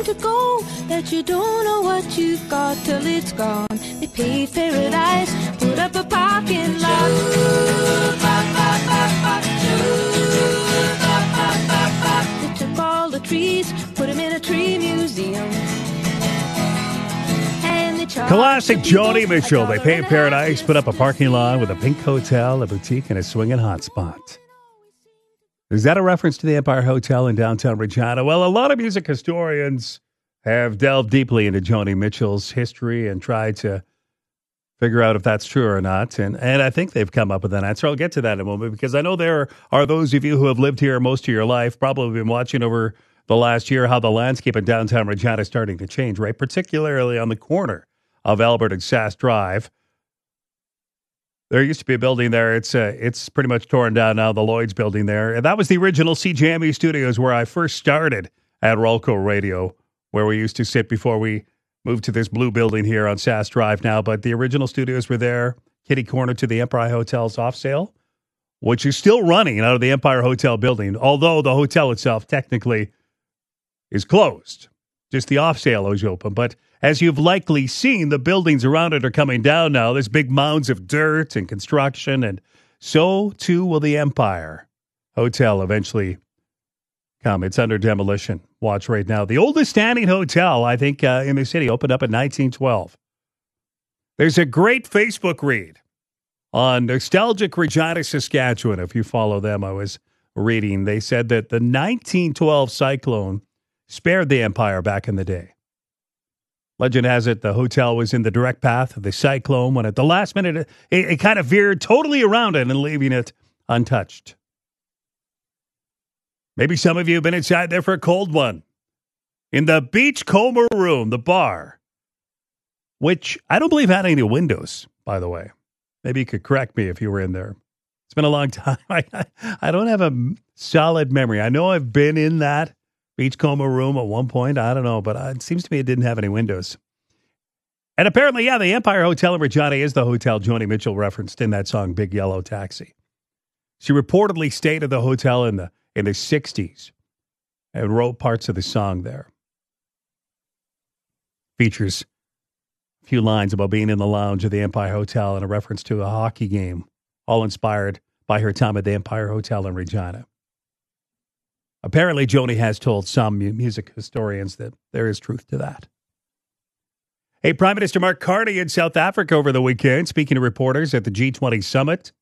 willing to go, that you don't know what you've got till it's gone. They paved paradise, put up a parking lot. They took all the trees, put them in a tree museum. Classic Joni Mitchell. They paved paradise, put up a parking lot with a pink hotel, a boutique, and a swinging hotspot. Is that a reference to the Empire Hotel in downtown Regina? Well, a lot of music historians have delved deeply into Joni Mitchell's history and tried to figure out if that's true or not. And I think they've come up with an answer. I'll get to that in a moment, because I know there are those of you who have lived here most of your life, probably been watching over the last year how the landscape in downtown Regina is starting to change, right? Particularly on the corner of Albert and Sass Drive. There used to be a building there. It's pretty much torn down now, the Lloyd's building there. And that was the original CJME studios where I first started at Rolco Radio, where we used to sit before we moved to this blue building here on Sass Drive now. But the original studios were there, kitty corner to the Empire Hotel's off sale, which is still running out of the Empire Hotel building, although the hotel itself technically is closed. Just the off sale is open. But as you've likely seen, the buildings around it are coming down now. There's big mounds of dirt and construction, and so too will the Empire Hotel eventually come. It's under demolition. Watch right now. The oldest standing hotel, I think, in the city opened up in 1912. There's a great Facebook read on Nostalgic Regina, Saskatchewan. If you follow them, I was reading. They said that the 1912 cyclone spared the Empire back in the day. Legend has it the hotel was in the direct path of the cyclone when at the last minute it kind of veered totally around it and leaving it untouched. Maybe some of you have been inside there for a cold one. In the Beachcomber Room, the bar, which I don't believe had any windows, by the way. Maybe you could correct me if you were in there. It's been a long time. I don't have a solid memory. I know I've been in that Beachcomber Room at one point. I don't know, but it seems to me it didn't have any windows. And apparently, yeah, the Empire Hotel in Regina is the hotel Joni Mitchell referenced in that song, Big Yellow Taxi. She reportedly stayed at the hotel in the 60s and wrote parts of the song there. Features a few lines about being in the lounge of the Empire Hotel and a reference to a hockey game, all inspired by her time at the Empire Hotel in Regina. Apparently, Joni has told some music historians that there is truth to that. Hey, Prime Minister Mark Carney in South Africa over the weekend, speaking to reporters at the G20 summit.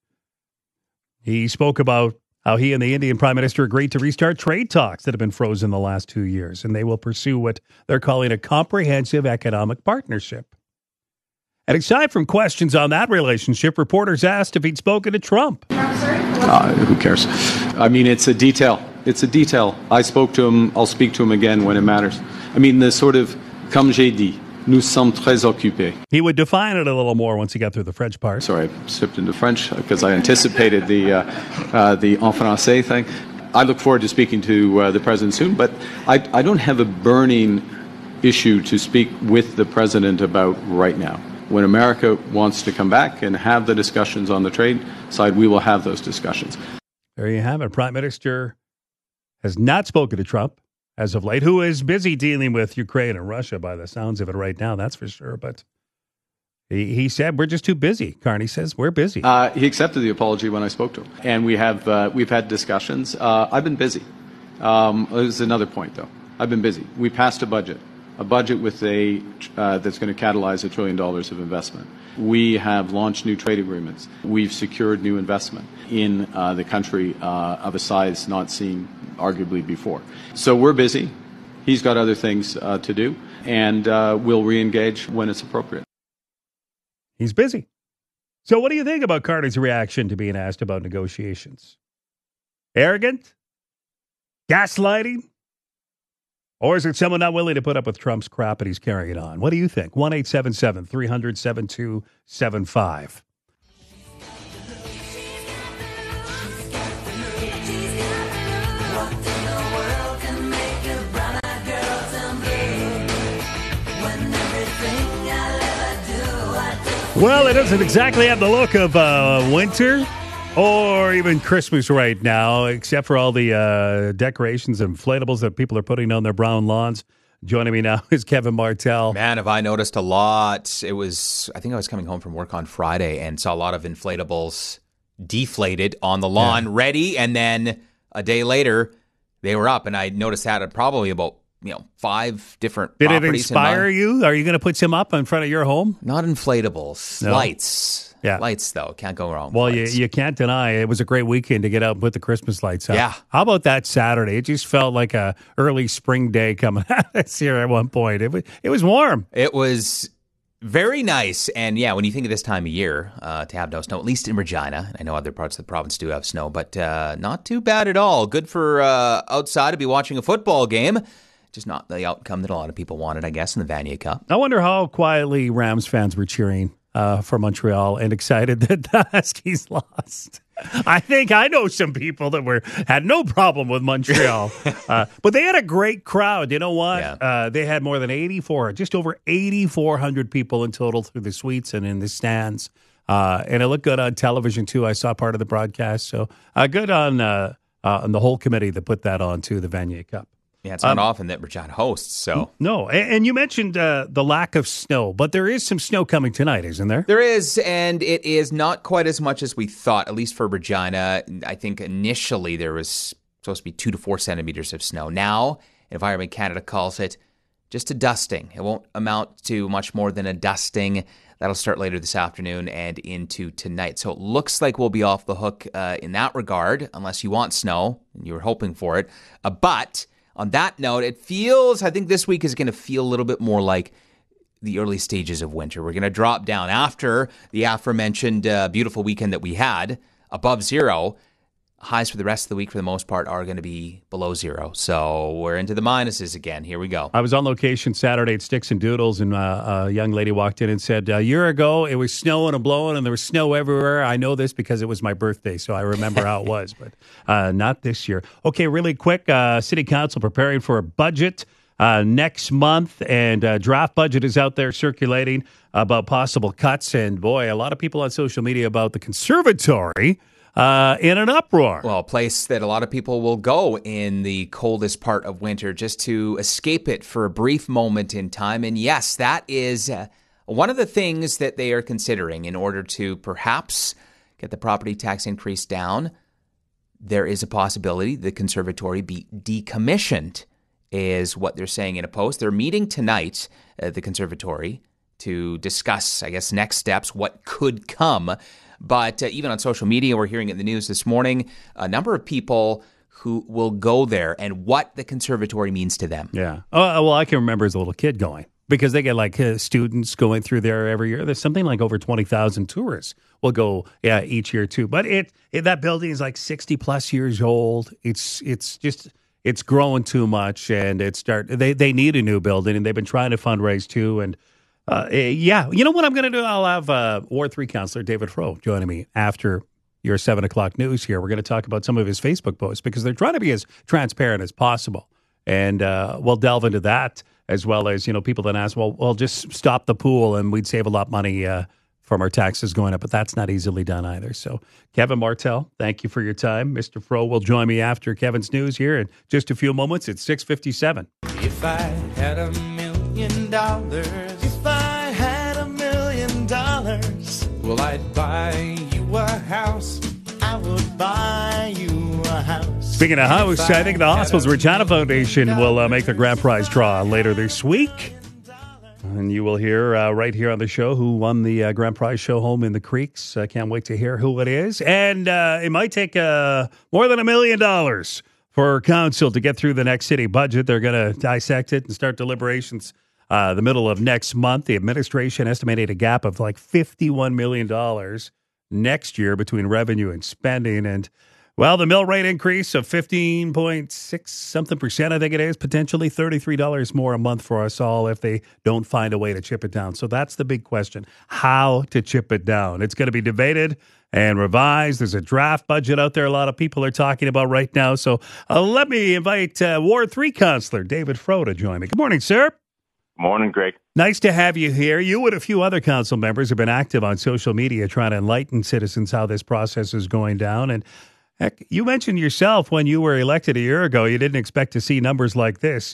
He spoke about how he and the Indian Prime Minister agreed to restart trade talks that have been frozen the last 2 years, and they will pursue what they're calling a comprehensive economic partnership. And aside from questions on that relationship, reporters asked if he'd spoken to Trump. Who cares? I mean, it's a detail. It's a detail. I spoke to him. I'll speak to him again when it matters. I mean, the sort of, comme j'ai dit, nous sommes très occupés. He would define it a little more once he got through the French part. Sorry, I slipped into French because I anticipated the en français thing. I look forward to speaking to the president soon, but I don't have a burning issue to speak with the president about right now. When America wants to come back and have the discussions on the trade side, we will have those discussions. There you have it. Prime Minister has not spoken to Trump as of late, who is busy dealing with Ukraine and Russia by the sounds of it right now, that's for sure. But he said, we're just too busy. Carney says, we're busy. He accepted the apology when I spoke to him. And we've had discussions. I've been busy. There's another point, though. I've been busy. We passed a budget with that's going to catalyze $1 trillion of investment. We have launched new trade agreements. We've secured new investment in the country of a size not seen arguably before. So we're busy. He's got other things to do, and we'll re-engage when it's appropriate. He's busy. So what do you think about Carney's reaction to being asked about negotiations? Arrogant? Gaslighting? Or is it someone not willing to put up with Trump's crap and he's carrying it on? What do you think? 1-877-300-7275. Well, it doesn't exactly have the look of winter or even Christmas right now, except for all the decorations and inflatables that people are putting on their brown lawns. Joining me now is Kevin Martell. Man, have I noticed a lot. I think I was coming home from work on Friday and saw a lot of inflatables deflated on the lawn, ready, and then a day later, they were up, and I noticed that at probably about 5 different Did properties. Did it inspire you? Are you going to put some up in front of your home? Not inflatables, No. Lights. Yeah. Lights, though. Can't go wrong. Well, Lights. you can't deny it was a great weekend to get out and put the Christmas lights up. Yeah. How about that Saturday? It just felt like a early spring day coming at us here at one point. It was warm. It was very nice. And yeah, when you think of this time of year, to have no snow, at least in Regina, I know other parts of the province do have snow, but not too bad at all. Good for outside to be watching a football game. Just not the outcome that a lot of people wanted, I guess, in the Vanier Cup. I wonder how quietly Rams fans were cheering for Montreal and excited that the Huskies lost. I think I know some people that had no problem with Montreal, but they had a great crowd. You know what? Yeah. They had more than just over 8,400 people in total through the suites and in the stands. And it looked good on television, too. I saw part of the broadcast. So good on the whole committee that put that on, too, the Vanier Cup. Yeah, it's not often that Regina hosts, so. No, and you mentioned the lack of snow, but there is some snow coming tonight, isn't there? There is, and it is not quite as much as we thought, at least for Regina. I think initially there was supposed to be 2 to 4 centimeters of snow. Now, Environment Canada calls it just a dusting. It won't amount to much more than a dusting. That'll start later this afternoon and into tonight. So it looks like we'll be off the hook in that regard, unless you want snow, and you were hoping for it. But on that note, I think this week is going to feel a little bit more like the early stages of winter. We're going to drop down after the aforementioned beautiful weekend that we had, above zero. Highs for the rest of the week, for the most part, are going to be below zero. So we're into the minuses again. Here we go. I was on location Saturday at Sticks and Doodles, and a young lady walked in and said, a year ago, it was snowing and blowing, and there was snow everywhere. I know this because it was my birthday, so I remember how it was, but not this year. Okay, really quick, City Council preparing for a budget next month, and draft budget is out there circulating about possible cuts, and boy, a lot of people on social media about the conservatory in an uproar. Well, a place that a lot of people will go in the coldest part of winter just to escape it for a brief moment in time. And yes, that is one of the things that they are considering in order to perhaps get the property tax increase down. There is a possibility the conservatory be decommissioned, is what they're saying in a post. They're meeting tonight at the conservatory to discuss, I guess, next steps, what could come. But even on social media, we're hearing it in the news this morning, a number of people who will go there and what the conservatory means to them. Yeah. Oh, well, I can remember as a little kid going, because they get like students going through there every year. There's something like over 20,000 tourists will go each year too. But that building is like 60 plus years old. It's growing too much, and they need a new building, and they've been trying to fundraise too. And you know what I'm going to do? I'll have Ward 3 Councillor David Froh joining me after your 7 o'clock news here. We're going to talk about some of his Facebook posts because they're trying to be as transparent as possible. And we'll delve into that, as well as, people that ask, well, just stop the pool and we'd save a lot of money from our taxes going up. But that's not easily done either. So, Kevin Martell, thank you for your time. Mr. Froh will join me after Kevin's news here in just a few moments. It's 6:57. If I had $1 million, if I had $1 million, well, I'd buy you a house. I would buy you a house. Speaking of house, I think the Hospitals Regina Foundation will make the grand prize draw later this week. And you will hear right here on the show who won the grand prize show Home in the Creeks. I can't wait to hear who it is. And it might take more than $1 million for council to get through the next city budget. They're going to dissect it and start deliberations the middle of next month. The administration estimated a gap of like $51 million next year between revenue and spending. And, well, the mill rate increase of 15.6 something percent, I think it is, potentially $33 more a month for us all if they don't find a way to chip it down. So that's the big question, how to chip it down. It's going to be debated and revised. There's a draft budget out there a lot of people are talking about right now. So let me invite Ward 3 Councillor David Froh to join me. Good morning, sir. Morning, Greg. Nice to have you here. You and a few other council members have been active on social media trying to enlighten citizens how this process is going down. And heck, you mentioned yourself when you were elected a year ago, you didn't expect to see numbers like this.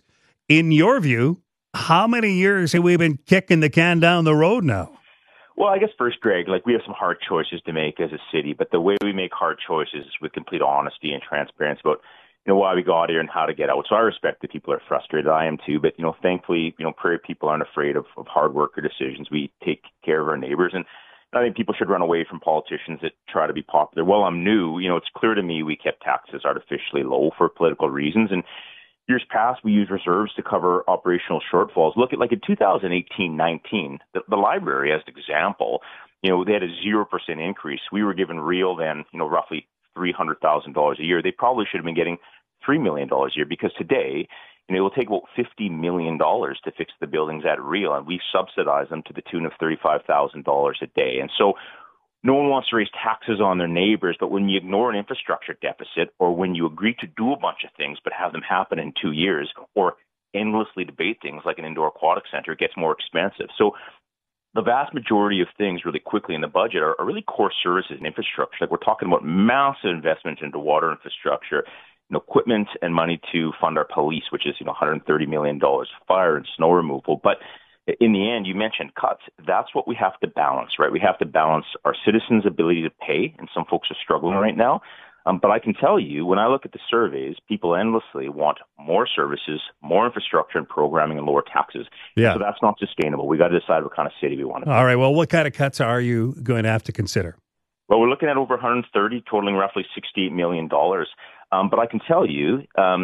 in your view, how many years have we been kicking the can down the road now? Well, I guess first, Greg, we have some hard choices to make as a city, but the way we make hard choices is with complete honesty and transparency about, why we got here and how to get out. So I respect that people are frustrated. I am too, but, thankfully, Prairie people aren't afraid of hard work or decisions. We take care of our neighbors, and I think people should run away from politicians that try to be popular. While I'm new, it's clear to me we kept taxes artificially low for political reasons, and years past, we used reserves to cover operational shortfalls. Look at in 2018-19, the library, as an example, they had a 0% increase. We were given real then, roughly $300,000 a year. They probably should have been getting $3 million a year because today, it will take about $50 million to fix the buildings at real, and we subsidize them to the tune of $35,000 a day. And so no one wants to raise taxes on their neighbors, but when you ignore an infrastructure deficit or when you agree to do a bunch of things but have them happen in 2 years or endlessly debate things like an indoor aquatic center, it gets more expensive. So the vast majority of things really quickly in the budget are really core services and infrastructure. We're talking about massive investments into water infrastructure, equipment and money to fund our police, which is $130 million, fire and snow removal. But in the end, you mentioned cuts. That's what we have to balance, right? We have to balance our citizens' ability to pay, and some folks are struggling right now. But I can tell you, when I look at the surveys, people endlessly want more services, more infrastructure and programming, and lower taxes. Yeah. So that's not sustainable. We got to decide what kind of city we want to be. All right. Well, what kind of cuts are you going to have to consider? Well, we're looking at over 130, totaling roughly $68 million. But I can tell you,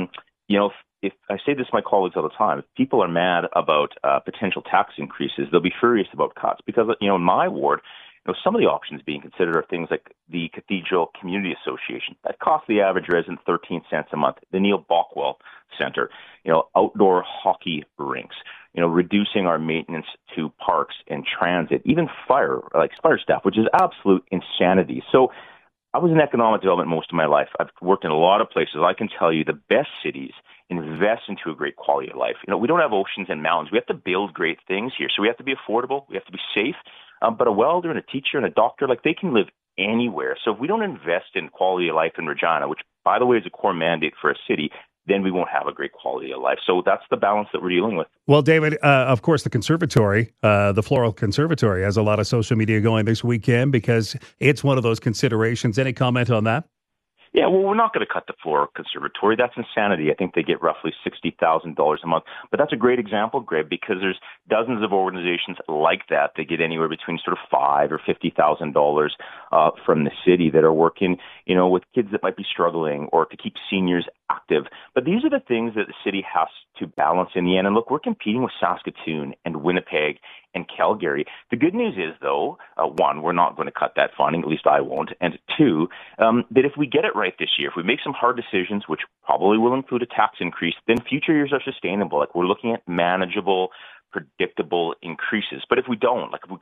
if I say this to my colleagues all the time, if people are mad about potential tax increases, they'll be furious about cuts because, in my ward, some of the options being considered are things like the Cathedral Community Association. That costs the average resident 13 cents a month. The Neil Bockwell Center, outdoor hockey rinks, reducing our maintenance to parks and transit, even fire staff, which is absolute insanity. So I was in economic development most of my life. I've worked in a lot of places. I can tell you the best cities invest into a great quality of life. We don't have oceans and mountains. We have to build great things here. So we have to be affordable. We have to be safe. But a welder and a teacher and a doctor, they can live anywhere. So if we don't invest in quality of life in Regina, which, by the way, is a core mandate for a city, then we won't have a great quality of life. So that's the balance that we're dealing with. Well, David, of course, the conservatory, the Floral Conservatory, has a lot of social media going this weekend because it's one of those considerations. Any comment on that? Yeah, well, we're not going to cut the Floral Conservatory. That's insanity. I think they get roughly $60,000 a month. But that's a great example, Greg, because there's dozens of organizations like that. They get anywhere between sort of $5,000 or $50,000 from the city that are working, with kids that might be struggling or to keep seniors active. But these are the things that the city has to balance in the end. And look, we're competing with Saskatoon and Winnipeg and Calgary. The good news is, though, one, we're not going to cut that funding, at least I won't. And two, that if we get it right this year, if we make some hard decisions, which probably will include a tax increase, then future years are sustainable. We're looking at manageable, predictable increases. But if we don't, if we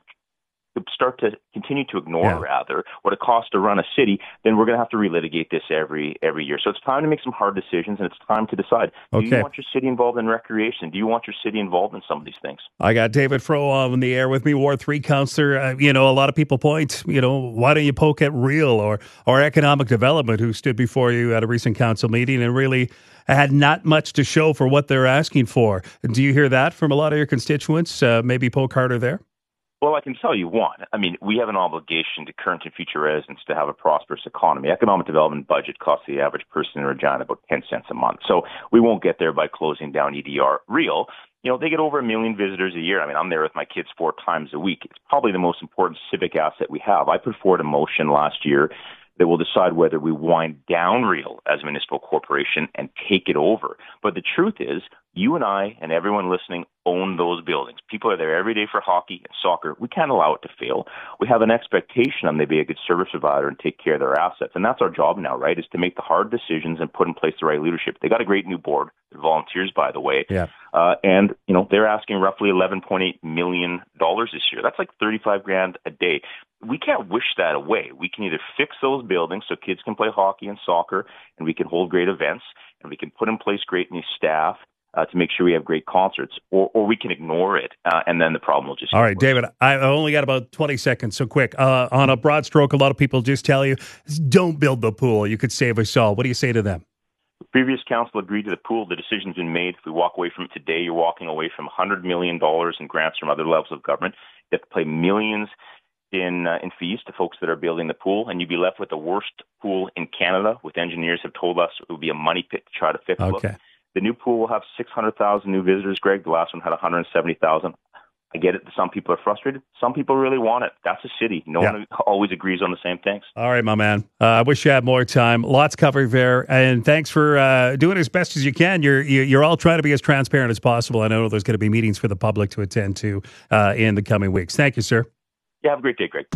start to continue to ignore, what it costs to run a city, then we're going to have to relitigate this every year. So it's time to make some hard decisions, and it's time to decide, do you want your city involved in recreation? Do you want your city involved in some of these things? I got David Froh on the air with me, Ward 3 councillor. A lot of people point, why don't you poke at Real or Economic Development, who stood before you at a recent council meeting and really had not much to show for what they're asking for. Do you hear that from a lot of your constituents? Maybe poke harder there? Well, I can tell you one. We have an obligation to current and future residents to have a prosperous economy. Economic development budget costs the average person in Regina about 10 cents a month. So we won't get there by closing down EDR. Real, they get over 1 million visitors a year. I'm there with my kids 4 times a week. It's probably the most important civic asset we have. I put forward a motion last year that will decide whether we wind down Real as a municipal corporation and take it over. But the truth is, you and I and everyone listening own those buildings. People are there every day for hockey and soccer. We can't allow it to fail. We have an expectation on them to be a good service provider and take care of their assets. And that's our job now, right, is to make the hard decisions and put in place the right leadership. They got a great new board. They're volunteers, by the way. Yeah. And they're asking roughly $11.8 million this year. That's like $35,000 a day. We can't wish that away. We can either fix those buildings so kids can play hockey and soccer, and we can hold great events, and we can put in place great new staff to make sure we have great concerts, or we can ignore it, and then the problem will just... All right, David, I only got about 20 seconds, so quick. On a broad stroke, a lot of people just tell you, don't build the pool. You could save us all. What do you say to them? previous council agreed to the pool. The decision's been made. If we walk away from it today, you're walking away from $100 million in grants from other levels of government. You have to pay millions in fees to folks that are building the pool, and you'd be left with the worst pool in Canada, with engineers have told us it would be a money pit to try to fix it. Okay. The new pool will have 600,000 new visitors, Greg. The last one had 170,000. I get it that some people are frustrated. Some people really want it. That's a city. No one always agrees on the same things. All right, my man. I wish you had more time. Lots covered there, and thanks for doing as best as you can. You're all trying to be as transparent as possible. I know there's going to be meetings for the public to attend to in the coming weeks. Thank you, sir. Yeah, have a great day, Greg.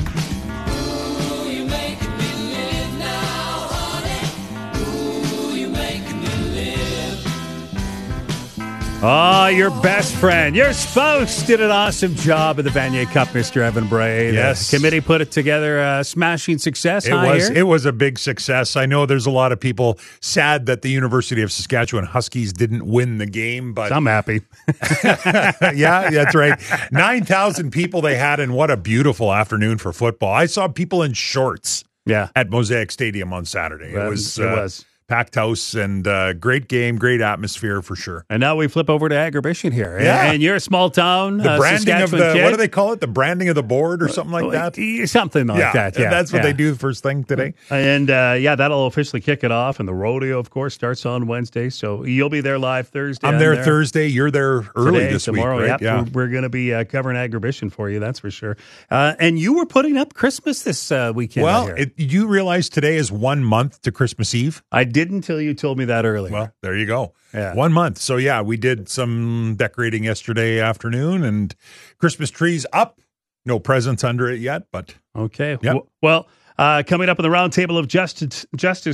Oh, your best friend, your spouse did an awesome job at the Vanier Cup, Mr. Evan Bray. Yes. The committee put it together, smashing success. It was a big success. I know there's a lot of people sad that the University of Saskatchewan Huskies didn't win the game, but I'm happy. Yeah, that's right. 9,000 people they had, and what a beautiful afternoon for football. I saw people in shorts at Mosaic Stadium on Saturday. It was packed house and great game, great atmosphere for sure. And now we flip over to Agribition here. Yeah. And you're a small town. The branding of Saskatchewan kid. what do they call it? The branding of the board or something like that? Something like that. Yeah. That's what they do first thing today. And that'll officially kick it off. And the rodeo, of course, starts on Wednesday. So you'll be there live Thursday. I'm there Thursday. You're there early tomorrow, week, right? Yeah. We're going to be covering Agribition for you, that's for sure. And you were putting up Christmas this weekend. Well, you realize today is 1 month to Christmas Eve? I didn't till you told me that earlier. Well, there you go. Yeah. 1 month. So, we did some decorating yesterday afternoon, and Christmas trees up. No presents under it yet, but... Okay. Yep. Well, coming up on the round table of justice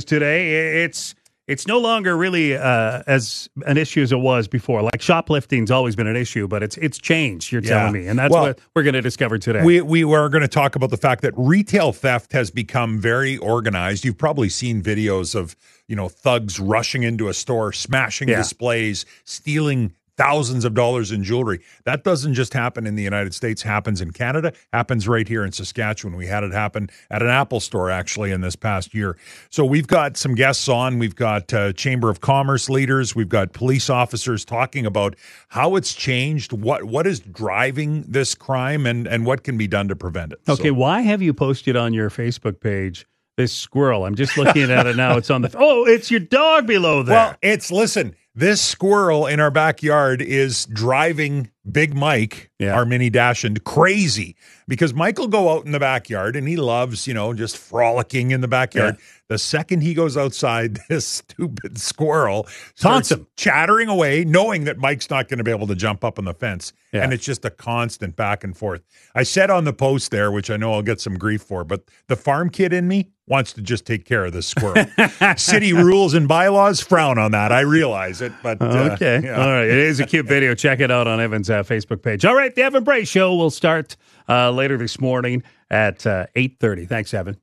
today, it's no longer really as an issue as it was before. Like shoplifting's always been an issue, but it's changed, you're telling me. And that's what we're going to discover today. We were going to talk about the fact that retail theft has become very organized. You've probably seen videos of, thugs rushing into a store, smashing displays, stealing thousands of dollars in jewelry. That doesn't just happen in the United States, happens in Canada, happens right here in Saskatchewan. We had it happen at an Apple store actually in this past year. So we've got some guests on. We've got Chamber of Commerce leaders. We've got police officers talking about how it's changed, what is driving this crime, and what can be done to prevent it. Okay, why have you posted on your Facebook page this squirrel? I'm just looking at it now. It's on it's your dog below there. Well, listen, this squirrel in our backyard is driving Big Mike, our mini Dachshund, crazy because Mike will go out in the backyard and he loves, just frolicking in the backyard. Yeah. The second he goes outside, this stupid squirrel taunts him, chattering away, knowing that Mike's not going to be able to jump up on the fence. Yeah. And it's just a constant back and forth. I said on the post there, which I know I'll get some grief for, but the farm kid in me wants to just take care of this squirrel. City rules and bylaws frown on that. I realize it, but okay. All right. It is a cute video. Check it out on Evan's Facebook page. All right. The Evan Bray Show will start later this morning at 8:30. Thanks, Evan.